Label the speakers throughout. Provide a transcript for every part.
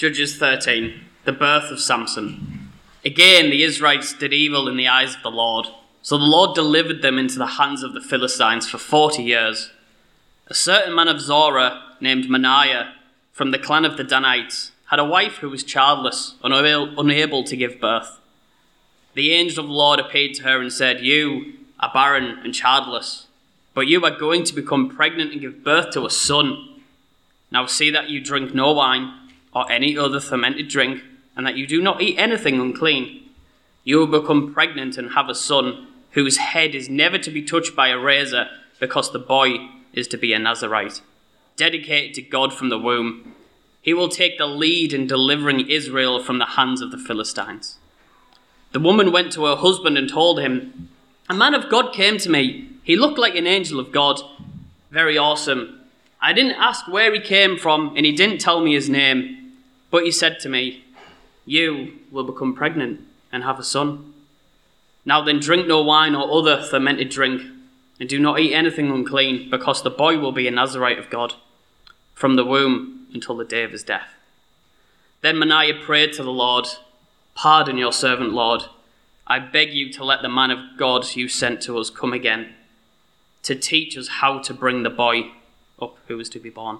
Speaker 1: Judges 13, the birth of Samson. Again, the Israelites did evil in the eyes of the Lord. So the Lord delivered them into the hands of the Philistines for 40 years. A certain man of Zorah, named Manasseh, from the clan of the Danites, had a wife who was childless, unable to give birth. The angel of the Lord appeared to her and said, "You are barren and childless, but you are going to become pregnant and give birth to a son. Now see that you drink no wine or any other fermented drink, and that you do not eat anything unclean. You will become pregnant and have a son, whose head is never to be touched by a razor, because the boy is to be a Nazirite, dedicated to God from the womb. He will take the lead in delivering Israel from the hands of the Philistines." The woman went to her husband and told him, "A man of God came to me. He looked like an angel of God. Very awesome. I didn't ask where he came from, and he didn't tell me his name. But he said to me, 'You will become pregnant and have a son. Now then, drink no wine or other fermented drink, and do not eat anything unclean, because the boy will be a Nazirite of God from the womb until the day of his death.' Then Manasseh prayed to the Lord, 'Pardon your servant, Lord. I beg you to let the man of God you sent to us come again, to teach us how to bring the boy up who is to be born.'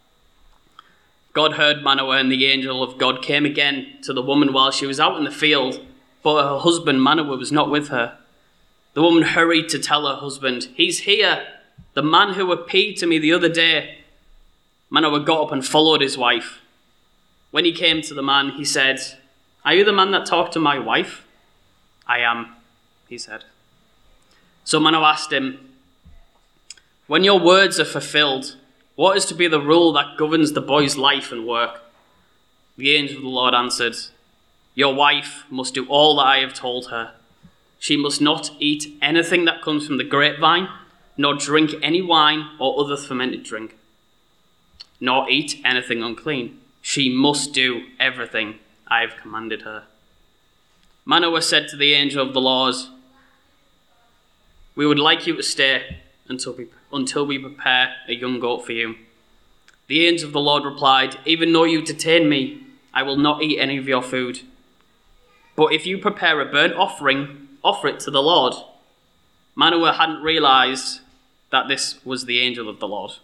Speaker 1: God heard Manoah, and the angel of God came again to the woman while she was out in the field, but her husband Manoah was not with her. The woman hurried to tell her husband, 'He's here, the man who appeared to me the other day.' Manoah got up and followed his wife. When he came to the man, he said, 'Are you the man that talked to my wife?' 'I am,' he said. So Manoah asked him, 'When your words are fulfilled, what is to be the rule that governs the boy's life and work?' The angel of the Lord answered, 'Your wife must do all that I have told her. She must not eat anything that comes from the grapevine, nor drink any wine or other fermented drink, nor eat anything unclean. She must do everything I have commanded her.' Manoah said to the angel of the Lord, 'We would like you to stay until we prepare a young goat for you.' The angel of the Lord replied, 'Even though you detain me, I will not eat any of your food. But if you prepare a burnt offering, offer it to the Lord.' Manoah hadn't realized that this was the angel of the Lord.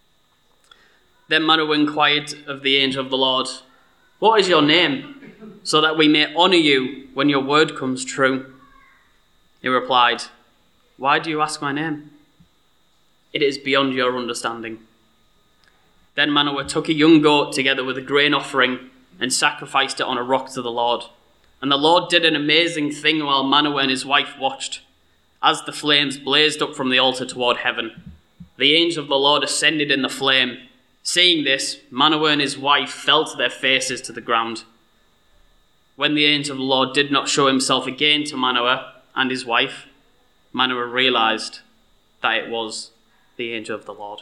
Speaker 1: Then Manoah inquired of the angel of the Lord, 'What is your name, so that we may honor you when your word comes true?' He replied, 'Why do you ask my name? It is beyond your understanding.' Then Manoah took a young goat together with a grain offering and sacrificed it on a rock to the Lord. And the Lord did an amazing thing while Manoah and his wife watched. As the flames blazed up from the altar toward heaven, the angel of the Lord ascended in the flame. Seeing this, Manoah and his wife fell to their faces to the ground. When the angel of the Lord did not show himself again to Manoah and his wife, Manoah realized that it was the angel of the Lord.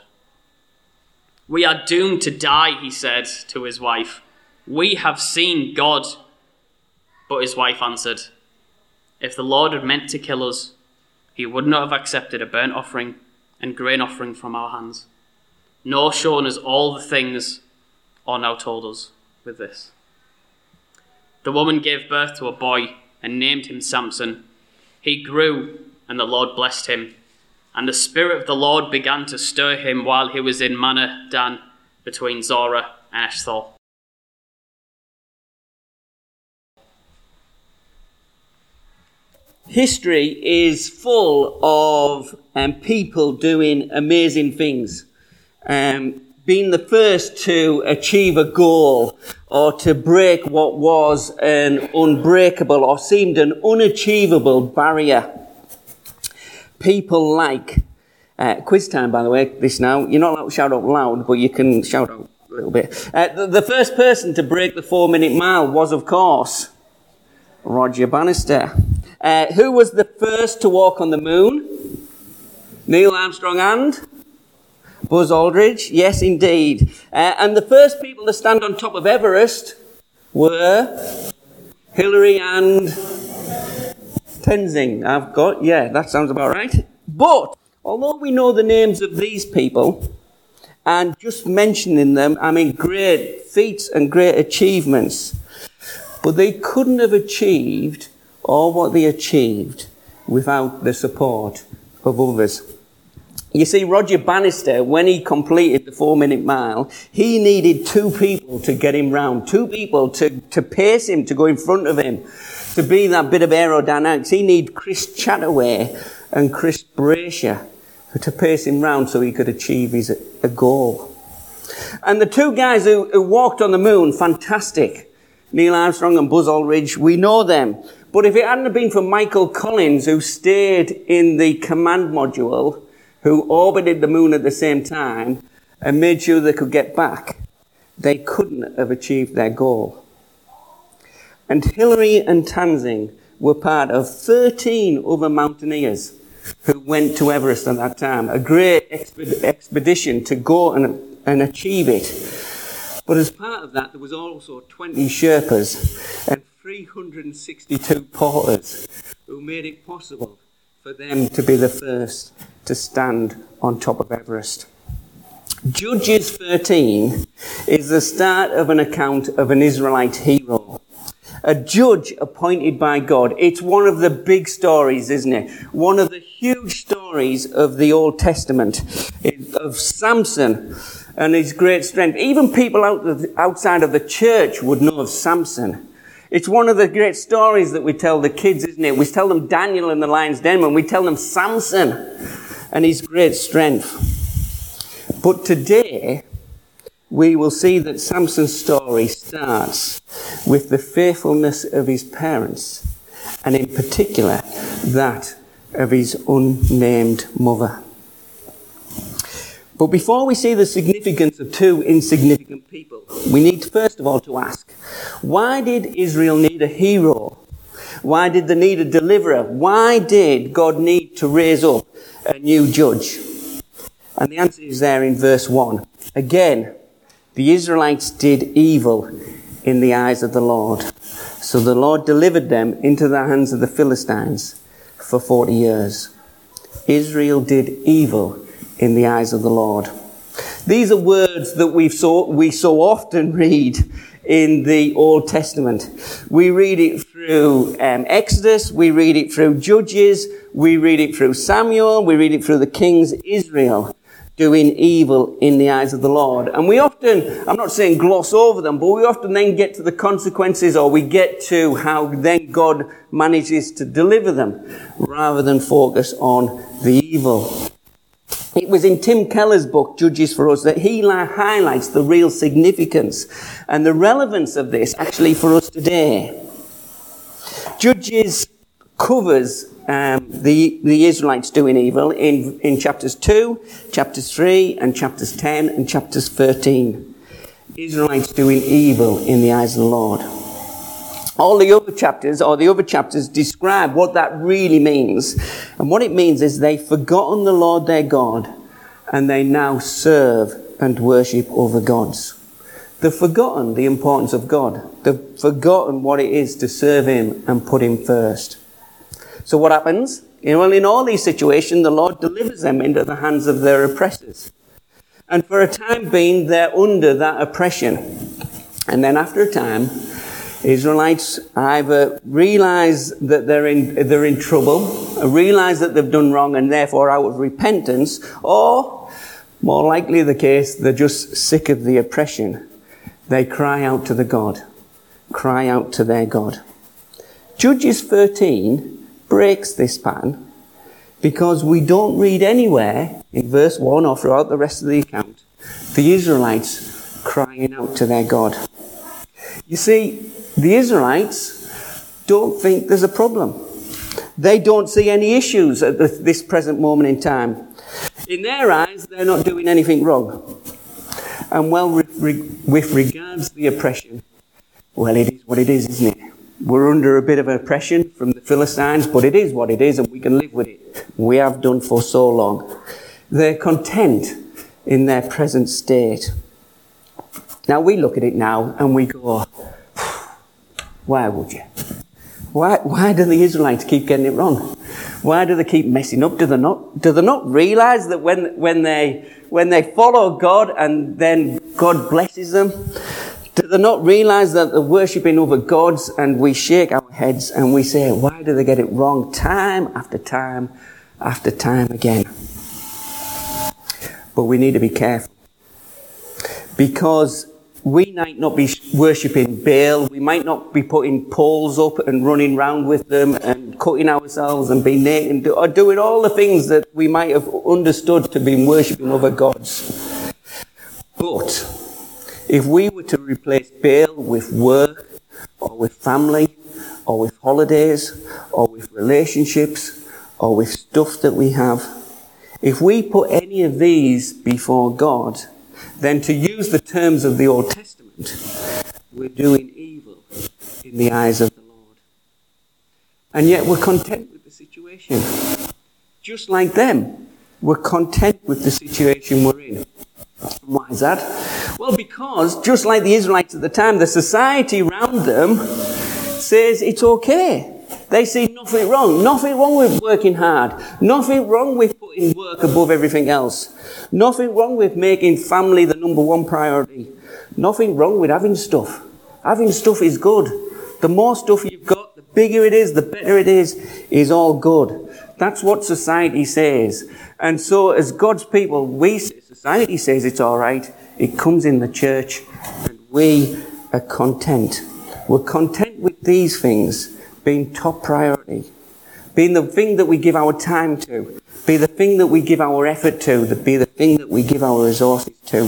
Speaker 1: 'We are doomed to die,' he said to his wife. 'We have seen God.' But his wife answered, 'If the Lord had meant to kill us, he would not have accepted a burnt offering and grain offering from our hands, nor shown us all the things, or now told us with this.' The woman gave birth to a boy and named him Samson. He grew, and the Lord blessed him. And the Spirit of the Lord began to stir him while he was in Manah Dan between Zorah and Eshthol.
Speaker 2: History is full of people doing amazing things. Being the first to achieve a goal or to break what was an unbreakable or seemed an unachievable barrier. People like, quiz time by the way, this now, you're not allowed to shout out loud, but you can shout out a little bit. The first person to break the 4-minute mile was, of course, Roger Bannister. Who was the first to walk on the moon? Neil Armstrong and Buzz Aldrin. Yes, indeed. And the first people to stand on top of Everest were Hillary and Tenzing. That sounds about right. But although we know the names of these people, and just mentioning them, great feats and great achievements. But they couldn't have achieved all what they achieved without the support of others. You see, Roger Bannister, when he completed the 4-minute mile, he needed 2 people to get him round, 2 people to pace him, to go in front of him, to be that bit of aerodynamics. He needed Chris Chataway and Chris Brasher to pace him round so he could achieve his goal. And the 2 guys who walked on the moon, fantastic. Neil Armstrong and Buzz Aldrin, we know them. But if it hadn't been for Michael Collins, who stayed in the command module, who orbited the moon at the same time and made sure they could get back, they couldn't have achieved their goal. And Hillary and Tenzing were part of 13 other mountaineers who went to Everest at that time, a great expedition to go and achieve it. But as part of that, there was also 20 Sherpas and 362 porters who made it possible for them to be the first to stand on top of Everest. Judges 13 is the start of an account of an Israelite hero, a judge appointed by God. It's one of the big stories, isn't it? One of the huge stories of the Old Testament, of Samson and his great strength. Even people outside of the church would know of Samson. It's one of the great stories that we tell the kids, isn't it? We tell them Daniel in the lion's den, and we tell them Samson and his great strength. But today, we will see that Samson's story starts with the faithfulness of his parents, and in particular, that of his unnamed mother. But before we see the significance of 2 insignificant people, we need first of all to ask, why did Israel need a hero? Why did they need a deliverer? Why did God need to raise up a new judge? And the answer is there in verse 1. Again, the Israelites did evil in the eyes of the Lord. So the Lord delivered them into the hands of the Philistines for 40 years. Israel did evil in the eyes of the Lord. These are words that we so often read in the Old Testament. We read it through Exodus, we read it through Judges, we read it through Samuel, we read it through the Kings. Israel doing evil in the eyes of the Lord. And we often, I'm not saying gloss over them, but we often then get to the consequences, or we get to how then God manages to deliver them, rather than focus on the evil. It was in Tim Keller's book, Judges for Us, that he highlights the real significance and the relevance of this actually for us today. Judges covers the Israelites doing evil in chapters 2, chapters 3, and chapters 10, and chapters 13. Israelites doing evil in the eyes of the Lord. All the other chapters describe what that really means. And what it means is they've forgotten the Lord their God, and they now serve and worship other gods. They've forgotten the importance of God. They've forgotten what it is to serve Him and put Him first. So what happens? Well, in all these situations, the Lord delivers them into the hands of their oppressors. And for a time being, they're under that oppression. And then after a time, Israelites either realize that they're in trouble, realize that they've done wrong, and therefore out of repentance, or more likely the case, they're just sick of the oppression. They cry out to the God, cry out to their God. Judges 13 breaks this pattern, because we don't read anywhere in verse 1 or throughout the rest of the account the Israelites crying out to their God. You see, the Israelites don't think there's a problem. They don't see any issues at this present moment in time. In their eyes, they're not doing anything wrong. And well, with regards to the oppression, well, it is what it is, isn't it? We're under a bit of oppression from the Philistines, but it is what it is, and we can live with it. We have done for so long. They're content in their present state. Now, we look at it now, and we go, why would you? Why do the Israelites keep getting it wrong? Why do they keep messing up? Do they not realize that when they follow God and then God blesses them, Do they not realize that they're worshipping other gods? And we shake our heads and we say, why do they get it wrong time after time after time again? But we need to be careful, because we might not be worshipping Baal. We might not be putting poles up and running round with them and cutting ourselves and being naked or doing all the things that we might have understood to be worshipping other gods. But if we were to replace Baal with work or with family or with holidays or with relationships or with stuff that we have, if we put any of these before God, then to use the terms of the Old Testament, we're doing evil in the eyes of the Lord. And yet we're content with the situation. Just like them, we're content with the situation we're in. And why is that? Well, because just like the Israelites at the time, the society around them says it's okay. They see nothing wrong with working hard, nothing wrong with putting work above everything else, nothing wrong with making family the number one priority, nothing wrong with having stuff. Having stuff is good. The more stuff you've got, the bigger it is, the better it is all good. That's what society says. And so as God's people, society says it's all right. It comes in the church and we are content. We're content with these things being top priority, being the thing that we give our time to, be the thing that we give our effort to, be the thing that we give our resources to.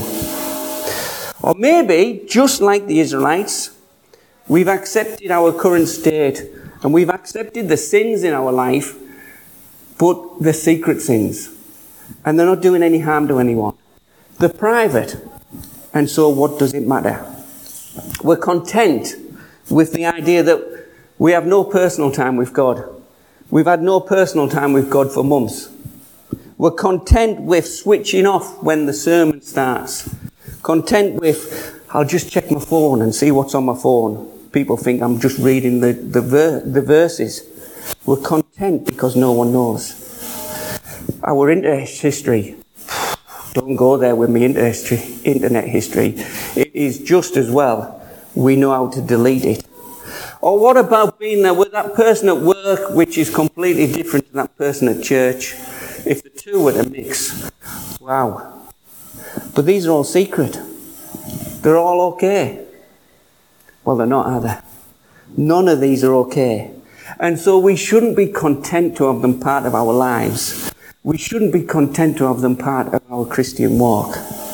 Speaker 2: Or maybe, just like the Israelites, we've accepted our current state and we've accepted the sins in our life, but the secret sins. And they're not doing any harm to anyone. They're private. And so what does it matter? We're content with the idea that we have no personal time with God. We've had no personal time with God for months. We're content with switching off when the sermon starts. Content with, I'll just check my phone and see what's on my phone. People think I'm just reading the verses. We're content because no one knows. Our internet history. Don't go there with me internet history. It is just as well. We know how to delete it. Or what about being there with that person at work, which is completely different to that person at church? If the two were to mix, wow. But these are all secret. They're all okay. Well, they're not, are they? None of these are okay. And so we shouldn't be content to have them part of our lives. We shouldn't be content to have them part of our Christian walk.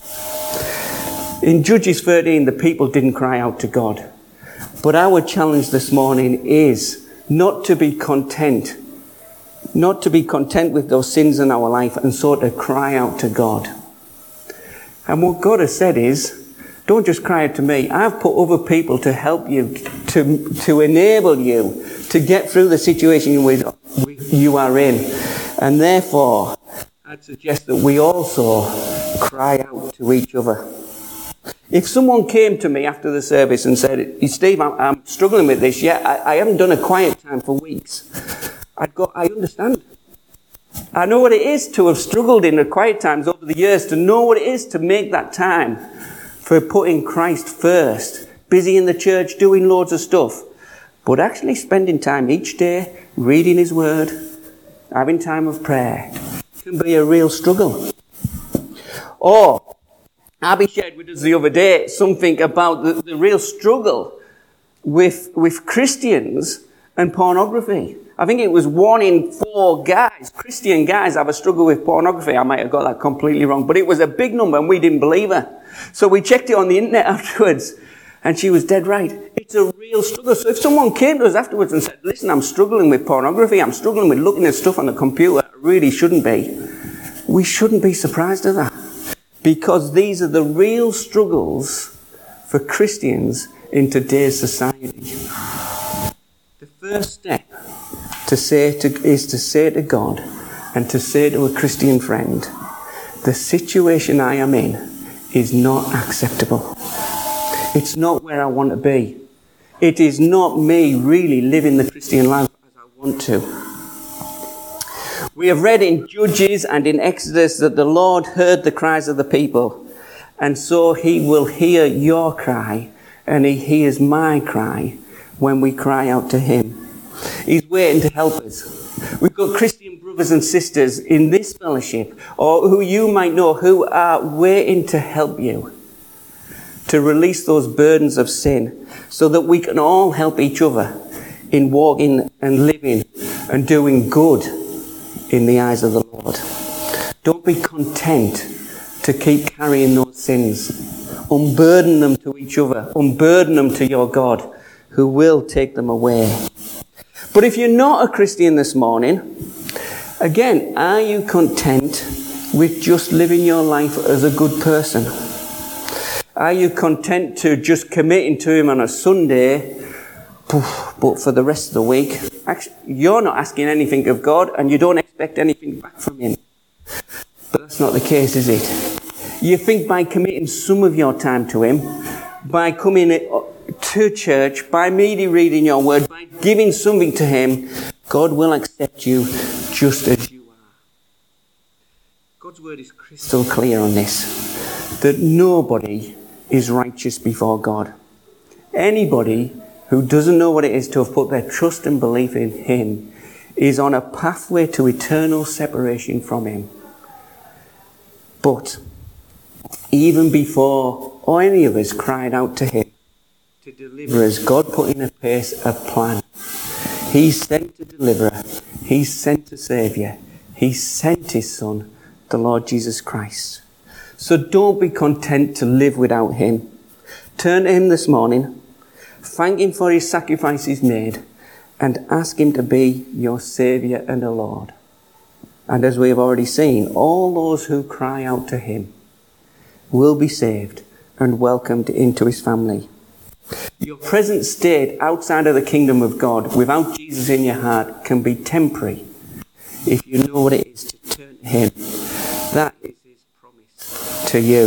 Speaker 2: In Judges 13, the people didn't cry out to God. But our challenge this morning is not to be content. Not to be content with those sins in our life and so to cry out to God. And what God has said is, don't just cry out to me. I've put other people to help you, to enable you to get through the situation you are in. And therefore, I'd suggest that we also cry out to each other. If someone came to me after the service and said, Steve, I'm struggling with this, I haven't done a quiet time for weeks, I'd go, I understand. I know what it is to have struggled in the quiet times over the years, to know what it is to make that time for putting Christ first, busy in the church, doing loads of stuff, but actually spending time each day, reading His Word, having time of prayer, can be a real struggle. Or, Abby shared with us the other day something about the real struggle with Christians and pornography. I think it was 1 in 4 guys, Christian guys, have a struggle with pornography. I might have got that completely wrong, but it was a big number and we didn't believe her. So we checked it on the internet afterwards and she was dead right. It's a real struggle. So if someone came to us afterwards and said, listen, I'm struggling with pornography, I'm struggling with looking at stuff on the computer, I really shouldn't be, we shouldn't be surprised at that. Because these are the real struggles for Christians in today's society. The first step is to say to God and to say to a Christian friend, the situation I am in is not acceptable. It's not where I want to be. It is not me really living the Christian life as I want to. We have read in Judges and in Exodus that the Lord heard the cries of the people, and so He will hear your cry and He hears my cry when we cry out to Him. He's waiting to help us. We've got Christian brothers and sisters in this fellowship, or who you might know, who are waiting to help you to release those burdens of sin, so that we can all help each other in walking and living and doing good in the eyes of the Lord. Don't be content to keep carrying those sins. Unburden them to each other. Unburden them to your God, who will take them away. But if you're not a Christian this morning, again, are you content with just living your life as a good person? Are you content to just committing to Him on a Sunday, but for the rest of the week, actually, you're not asking anything of God and you don't expect anything back from Him? But that's not the case, is it? You think by committing some of your time to Him, by coming to church, by me reading your word, by giving something to Him, God will accept you just as you are. God's word is crystal clear on this, that nobody is righteous before God. Anybody who doesn't know what it is to have put their trust and belief in Him is on a pathway to eternal separation from Him. But even before any of us cried out to Him to deliver us, God put in place a plan. He sent a deliverer. He sent a saviour. He sent His Son, the Lord Jesus Christ. So don't be content to live without Him. Turn to Him this morning, thank Him for His sacrifice He's made, and ask Him to be your Saviour and a Lord. And as we have already seen, all those who cry out to Him will be saved and welcomed into His family. Your present state outside of the kingdom of God, without Jesus in your heart, can be temporary if you know what it is to turn to Him. That is His promise to you.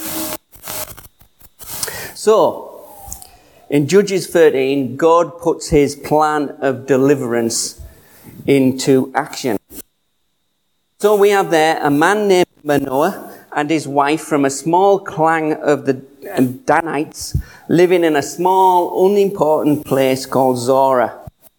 Speaker 2: So, in Judges 13, God puts His plan of deliverance into action. So we have there a man named Manoah and his wife from a small clan of the Danites living in a small, unimportant place called Zorah.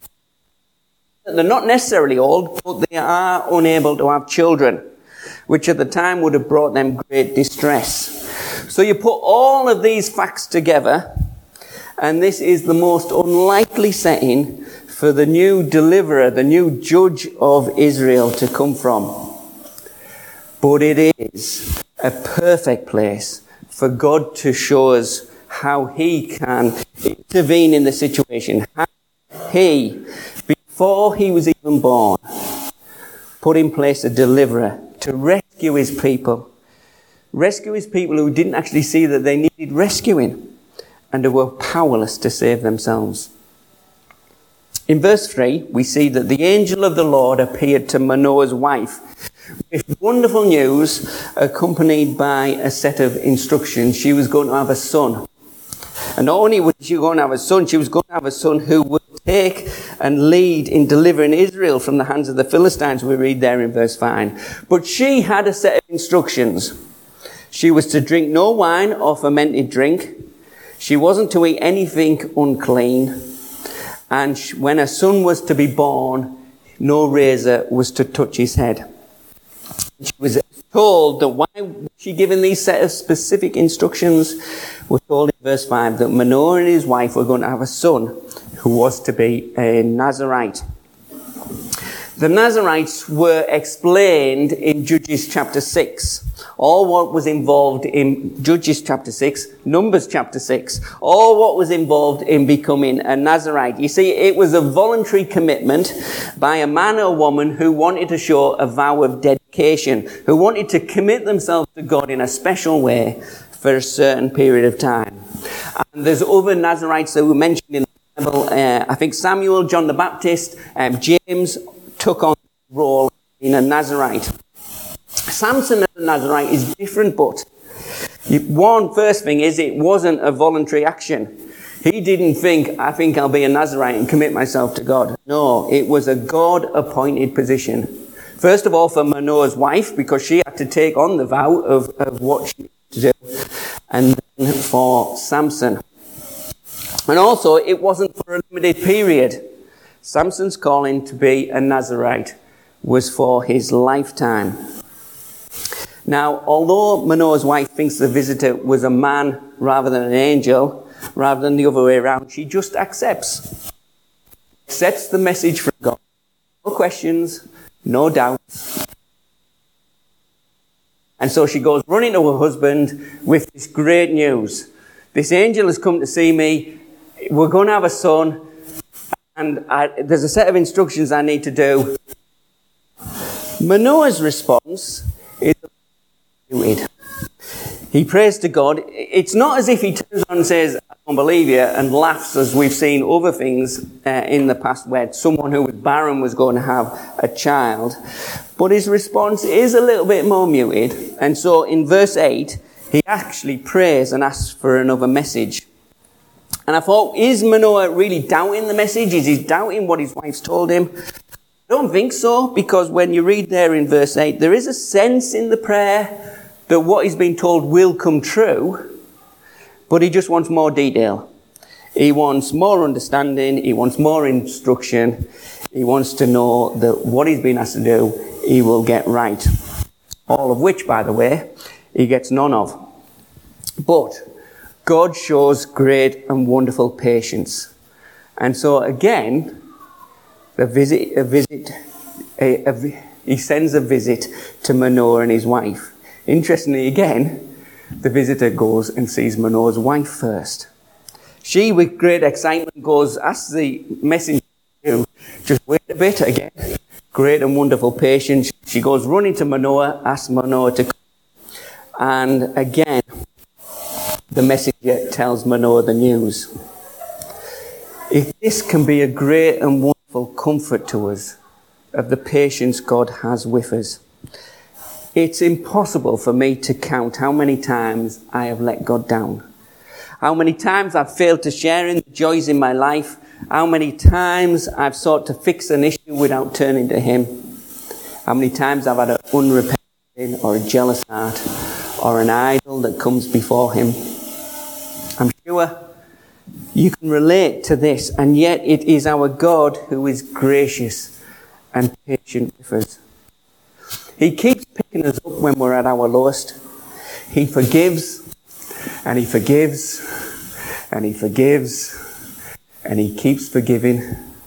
Speaker 2: They're not necessarily old, but they are unable to have children, which at the time would have brought them great distress. So you put all of these facts together, and this is the most unlikely setting for the new deliverer, the new judge of Israel to come from. But it is a perfect place for God to show us how He can intervene in the situation. How He, before He was even born, put in place a deliverer to rescue His people. Rescue His people who didn't actually see that they needed rescuing and who were powerless to save themselves. In verse 3, we see that the angel of the Lord appeared to Manoah's wife with wonderful news, accompanied by a set of instructions. She was going to have a son. And not only was she going to have a son, she was going to have a son who would take and lead in delivering Israel from the hands of the Philistines, we read there in verse 5. But she had a set of instructions. She was to drink no wine or fermented drink. She wasn't to eat anything unclean. And when a son was to be born, no razor was to touch his head. She was told that why was she given these set of specific instructions? We're told in verse 5 that Manoah and his wife were going to have a son who was to be a Nazarite. The Nazarites were explained in Judges chapter 6. All what was involved in Judges chapter 6, Numbers chapter 6, all what was involved in becoming a Nazarite. You see, it was a voluntary commitment by a man or woman who wanted to show a vow of dedication, who wanted to commit themselves to God in a special way for a certain period of time. And there's other Nazarites that were mentioned in the Bible. I think Samuel, John the Baptist, James took on the role of being a Nazarite. Samson as a Nazarite is different, but one first thing is it wasn't a voluntary action. He didn't think, I think I'll be a Nazarite and commit myself to God. No, it was a God-appointed position. First of all, for Manoah's wife, because she had to take on the vow of what she had to do. And then for Samson. And also, it wasn't for a limited period. Samson's calling to be a Nazirite was for his lifetime. Now, although Manoah's wife thinks the visitor was a man rather than an angel, rather than the other way around, she just accepts the message from God. No questions, no doubts. And so she goes running to her husband with this great news. This angel has come to see me. We're going to have a son. And there's a set of instructions I need to do. Manoah's response is muted. He prays to God. It's not as if he turns on and says, I don't believe you, and laughs as we've seen other things in the past where someone who was barren was going to have a child. But his response is a little bit more muted. And so in verse 8, he actually prays and asks for another message. And I thought, is Manoah really doubting the message? Is he doubting what his wife's told him? I don't think so, because when you read there in verse 8, there is a sense in the prayer that what he's been told will come true, but he just wants more detail. He wants more understanding. He wants more instruction. He wants to know that what he's been asked to do, he will get right. All of which, by the way, he gets none of. But God shows great and wonderful patience. And so again, he sends a visit to Manoah and his wife. Interestingly, again, the visitor goes and sees Manoah's wife first. She, with great excitement, goes, asks the messenger, just wait a bit again. Great and wonderful patience. She goes running to Manoah, asks Manoah to come. And again, the messenger tells Manoah the news. If this can be a great and wonderful comfort to us of the patience God has with us, it's impossible for me to count how many times I have let God down. How many times I've failed to share in the joys in my life. How many times I've sought to fix an issue without turning to Him. How many times I've had an unrepentant sin or a jealous heart or an idol that comes before Him. I'm sure you can relate to this, and yet it is our God who is gracious and patient with us. He keeps picking us up when we're at our lowest. He forgives, and He forgives, and He forgives, and He keeps forgiving.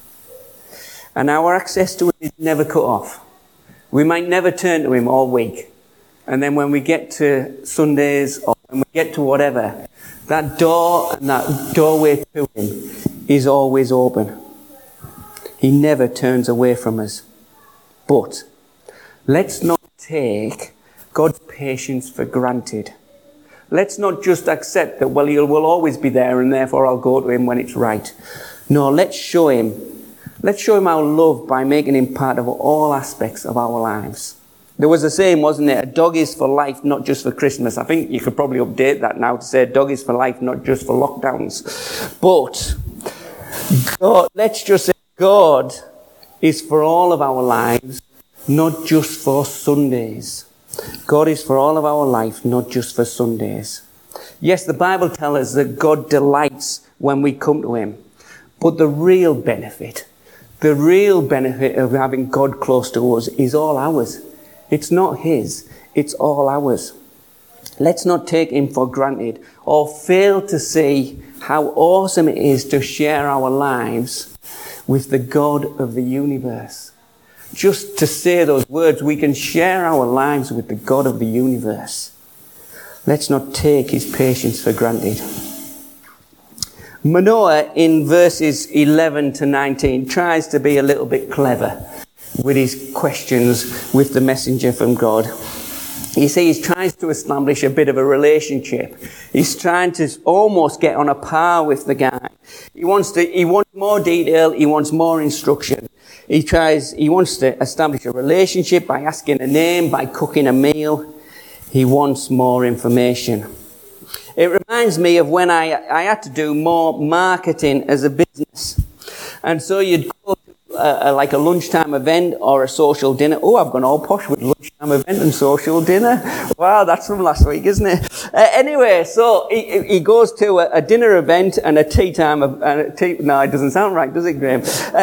Speaker 2: And our access to Him is never cut off. We might never turn to Him all week. And then when we get to Sundays or when we get to whatever, that door and that doorway to Him is always open. He never turns away from us. But let's not take God's patience for granted. Let's not just accept that, well, He will always be there and therefore I'll go to Him when it's right. No, let's show Him our love by making Him part of all aspects of our lives. There was a saying, wasn't it? A dog is for life, not just for Christmas. I think you could probably update that now to say a dog is for life, not just for lockdowns. But God, let's just say God is for all of our lives, not just for Sundays. God is for all of our life, not just for Sundays. Yes, the Bible tells us that God delights when we come to Him. But the real benefit of having God close to us is all ours. It's not His, it's all ours. Let's not take Him for granted or fail to see how awesome it is to share our lives with the God of the universe. Just to say those words, we can share our lives with the God of the universe. Let's not take His patience for granted. Manoah, in verses 11 to 19, tries to be a little bit clever with his questions with the messenger from God. You see, he's trying to establish a bit of a relationship. He's trying to almost get on a par with the guy. He wants more detail. He wants more instruction. He wants to establish a relationship by asking a name, by cooking a meal. He wants more information. It reminds me of when I had to do more marketing as a business. And so you'd go like a lunchtime event or a social dinner. Oh, I've gone all posh with lunchtime event and social dinner. Wow, that's from last week, isn't it? Anyway, so he goes to a dinner event and a tea time. No, it doesn't sound right, does it, Graham?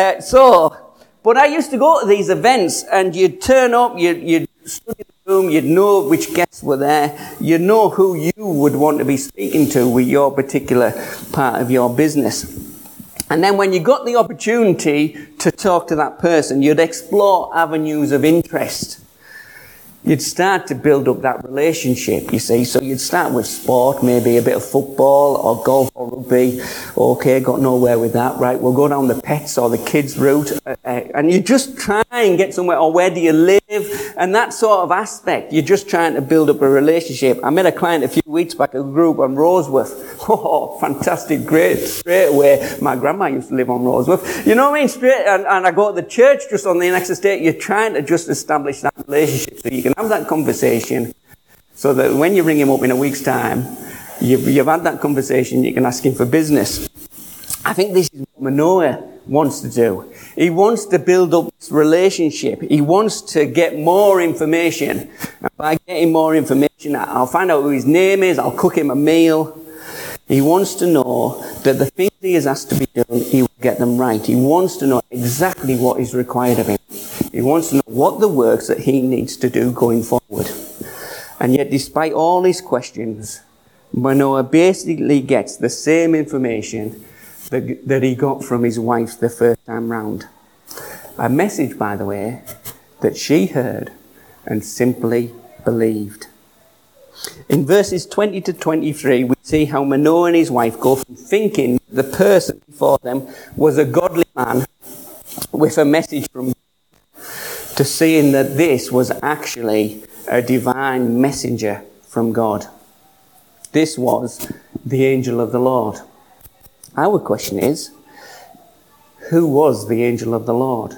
Speaker 2: But I used to go to these events, and you'd turn up, you'd study the room, you'd know which guests were there, you'd know who you would want to be speaking to with your particular part of your business. And then when you got the opportunity to talk to that person, you'd explore avenues of interest. You'd start to build up that relationship, you see. So you'd start with sport, maybe a bit of football or golf or rugby. Okay, got nowhere with that, right? We'll go down the pets or the kids route. And you just try and get somewhere, or where do you live? And that sort of aspect. You're just trying to build up a relationship. I met a client a few weeks back, a group on Roseworth. Oh, fantastic, great. Straight away, my grandma used to live on Roseworth. You know what I mean? Straight, and I go to the church just on the next estate. You're trying to just establish that relationship so you can have that conversation, so that when you ring him up in a week's time, you've had that conversation, you can ask him for business. I think this is what Manoah wants to do. He wants to build up this relationship. He wants to get more information. And by getting more information, I'll find out who his name is, I'll cook him a meal. He wants to know that the things he is asked to be done, he will get them right. He wants to know exactly what is required of him. He wants to know what the works that he needs to do going forward. And yet, despite all his questions, Manoah basically gets the same information that he got from his wife the first time round. A message, by the way, that she heard and simply believed. In verses 20 to 23, we see how Manoah and his wife go from thinking the person before them was a godly man with a message from God, to seeing that this was actually a divine messenger from God. This was the angel of the Lord. Our question is, who was the angel of the Lord?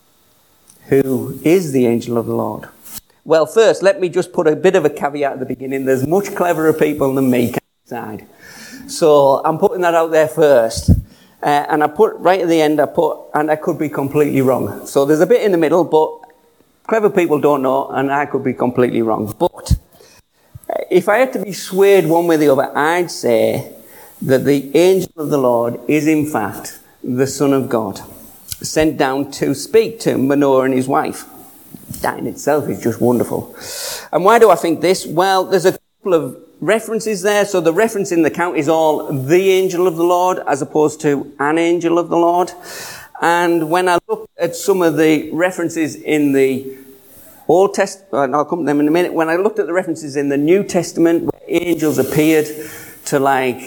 Speaker 2: Who is the angel of the Lord? Well, first, let me just put a bit of a caveat at the beginning. There's much cleverer people than me can decide. So I'm putting that out there first. And I put, right at the end, and I could be completely wrong. So there's a bit in the middle, but clever people don't know, and I could be completely wrong. But if I had to be swayed one way or the other, I'd say that the angel of the Lord is in fact the Son of God, sent down to speak to Manoah and his wife. That in itself is just wonderful. And why do I think this? Well, there's a couple of references there. So the reference in the account is all the angel of the Lord as opposed to an angel of the Lord. And when I look at some of the references in the Old Testament, I'll come to them in a minute. When I looked at the references in the New Testament where angels appeared to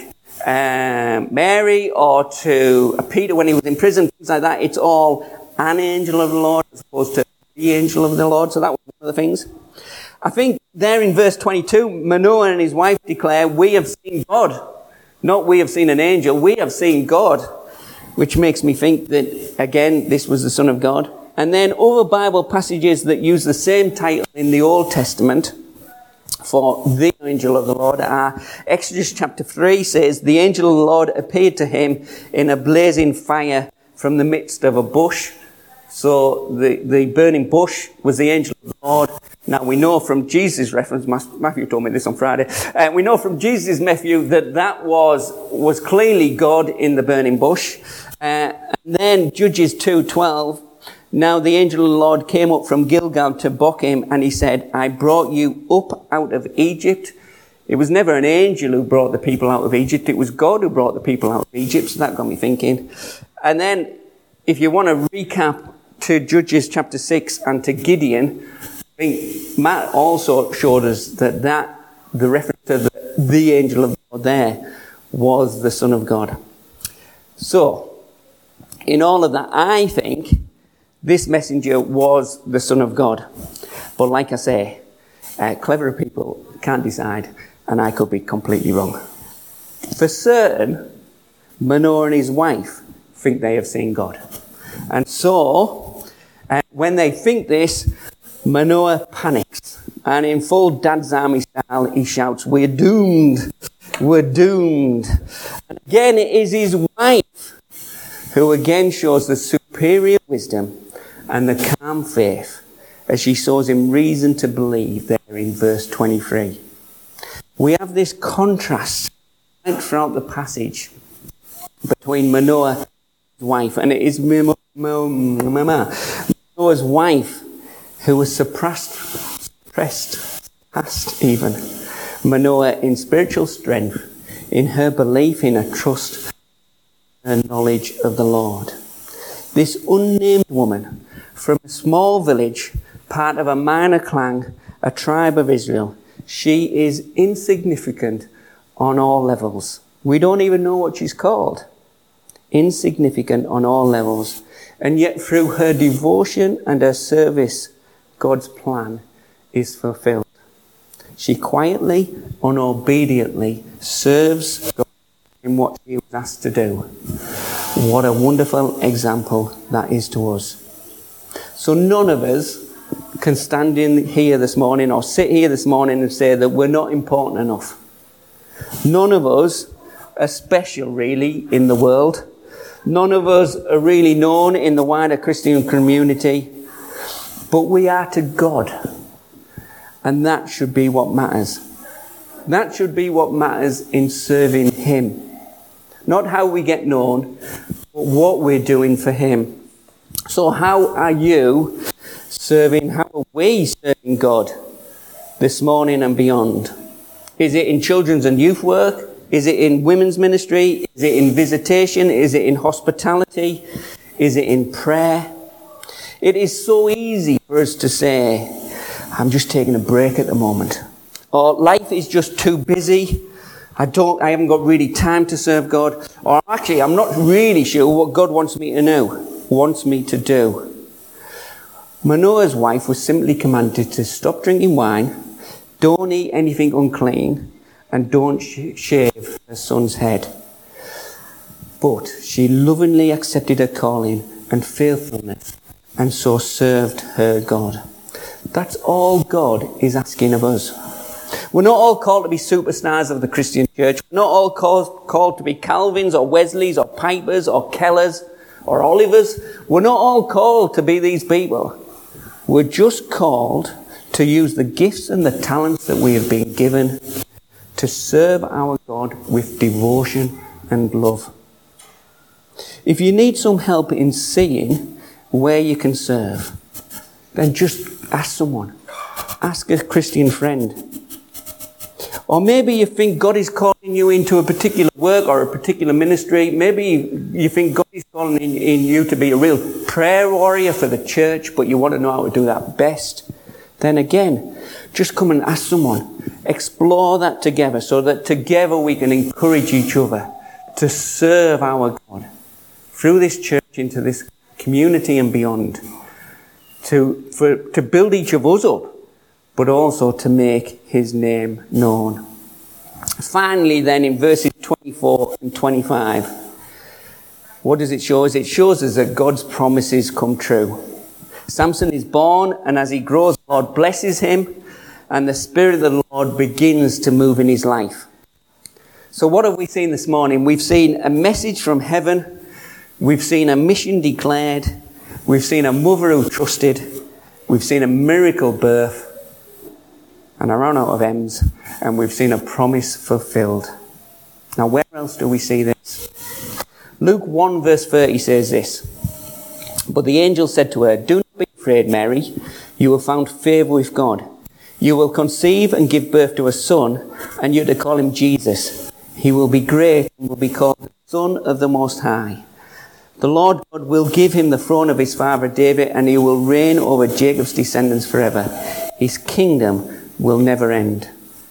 Speaker 2: Mary or to Peter when he was in prison, things like that, it's all an angel of the Lord as opposed to the angel of the Lord. So that was one of the things. I think there in verse 22, Manoah and his wife declare, we have seen God. Not we have seen an angel, we have seen God. Which makes me think that, again, this was the Son of God. And then other Bible passages that use the same title in the Old Testament for the angel of the Lord are Exodus chapter 3 says, the angel of the Lord appeared to him in a blazing fire from the midst of a bush. So the burning bush was the angel of the Lord. Now we know from Jesus' reference, Matthew told me this on Friday, we know from Jesus' Matthew that was clearly God in the burning bush. And then Judges 2:12, now the angel of the Lord came up from Gilgal to Bochim, and he said, I brought you up out of Egypt. It was never an angel who brought the people out of Egypt, it was God who brought the people out of Egypt, so that got me thinking. And then, if you want to recap to Judges chapter 6 and to Gideon, I think Matt also showed us that the reference to the angel of God there was the Son of God. So, in all of that, I think this messenger was the Son of God. But like I say, clever people can't decide, and I could be completely wrong. For certain, Manoah and his wife think they have seen God. And so, when they think this, Manoah panics. And in full Dad's Army style, he shouts, we're doomed. We're doomed. And again, it is his wife who again shows the superiority superior wisdom and the calm faith as she shows him reason to believe there in verse 23. We have this contrast right throughout the passage between Manoah's wife, and it is Manoah's wife who was suppressed past even Manoah in spiritual strength, in her belief, in her trust, and knowledge of the Lord. This unnamed woman from a small village, part of a minor clan, a tribe of Israel, she is insignificant on all levels. We don't even know what she's called. Insignificant on all levels. And yet through her devotion and her service, God's plan is fulfilled. She quietly and obediently serves God in what she was asked to do. What a wonderful example that is to us. So none of us can stand in here this morning or sit here this morning and say that we're not important enough. None of us are special really in the world. None of us are really known in the wider Christian community. But we are to God. And that should be what matters. That should be what matters in serving Him. Not how we get known, but what we're doing for Him. So how are you serving, how are we serving God this morning and beyond? Is it in children's and youth work? Is it in women's ministry? Is it in visitation? Is it in hospitality? Is it in prayer? It is so easy for us to say, I'm just taking a break at the moment. Or life is just too busy. I haven't got really time to serve God. Or actually, I'm not really sure what God wants me to do. Manoah's wife was simply commanded to stop drinking wine, don't eat anything unclean, and don't shave her son's head. But she lovingly accepted her calling and faithfulness, and so served her God. That's all God is asking of us. We're not all called to be superstars of the Christian church. We're not all called to be Calvins or Wesleys or Pipers or Kellers or Olivers. We're not all called to be these people. We're just called to use the gifts and the talents that we have been given to serve our God with devotion and love. If you need some help in seeing where you can serve, then just ask someone. Ask a Christian friend. Or maybe you think God is calling you into a particular work or a particular ministry. Maybe you think God is calling in you to be a real prayer warrior for the church, but you want to know how to do that best. Then again, just come and ask someone. Explore that together so that together we can encourage each other to serve our God through this church into this community and beyond. To build each of us up, but also to make His name known. Finally then in verses 24 and 25, what does it show us? It shows us that God's promises come true. Samson is born, and as he grows, the Lord blesses him, and the Spirit of the Lord begins to move in his life. So what have we seen this morning? We've seen a message from heaven. We've seen a mission declared. We've seen a mother who trusted. We've seen a miracle birth. And I ran out of M's. And we've seen a promise fulfilled. Now where else do we see this? Luke 1 verse 30 says this. But the angel said to her, "Do not be afraid, Mary. You have found favour with God. You will conceive and give birth to a son, and you are to call him Jesus. He will be great and will be called the Son of the Most High. The Lord God will give him the throne of his father David, and he will reign over Jacob's descendants forever. His kingdom will never end."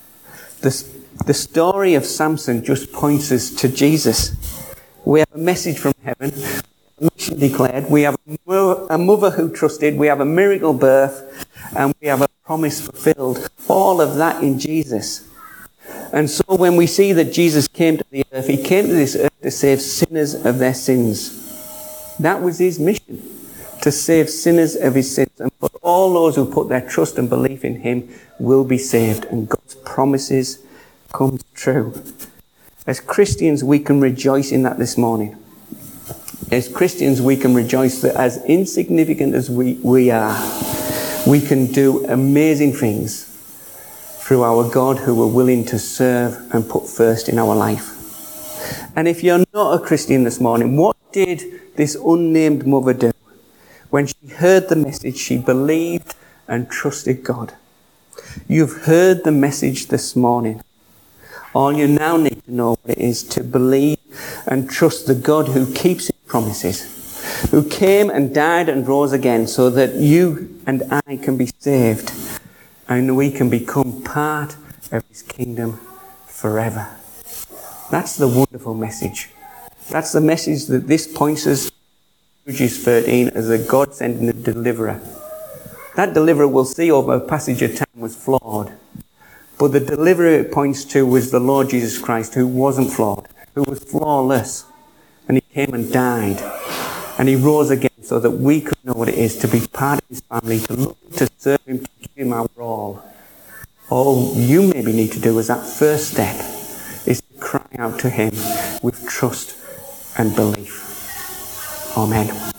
Speaker 2: The story of Samson just points us to Jesus. We have a message from heaven, a mission declared. We have a mother who trusted. We have a miracle birth, and we have a promise fulfilled. All of that in Jesus. And so when we see that Jesus came to the earth, he came to this earth to save sinners of their sins. That was his mission, to save sinners of his sins. And for all those who put their trust and belief in him will be saved. And God's promises come true. As Christians, we can rejoice in that this morning. As Christians, we can rejoice that as insignificant as we are, we can do amazing things through our God who we're willing to serve and put first in our life. And if you're not a Christian this morning, what did this unnamed mother do? When she heard the message, she believed and trusted God. You've heard the message this morning. All you now need to know what it is to believe and trust the God who keeps his promises, who came and died and rose again so that you and I can be saved and we can become part of his kingdom forever. That's the wonderful message. That's the message that this points us to Hebrews 13 as a God sending a deliverer. That deliverer, we'll see over a passage of time, was flawed. But the deliverer it points to was the Lord Jesus Christ, who wasn't flawed, who was flawless. And he came and died. And he rose again so that we could know what it is to be part of his family, to look, to serve him, to give him our all. All you maybe need to do is that first step, is to cry out to him with trust and belief. Amen.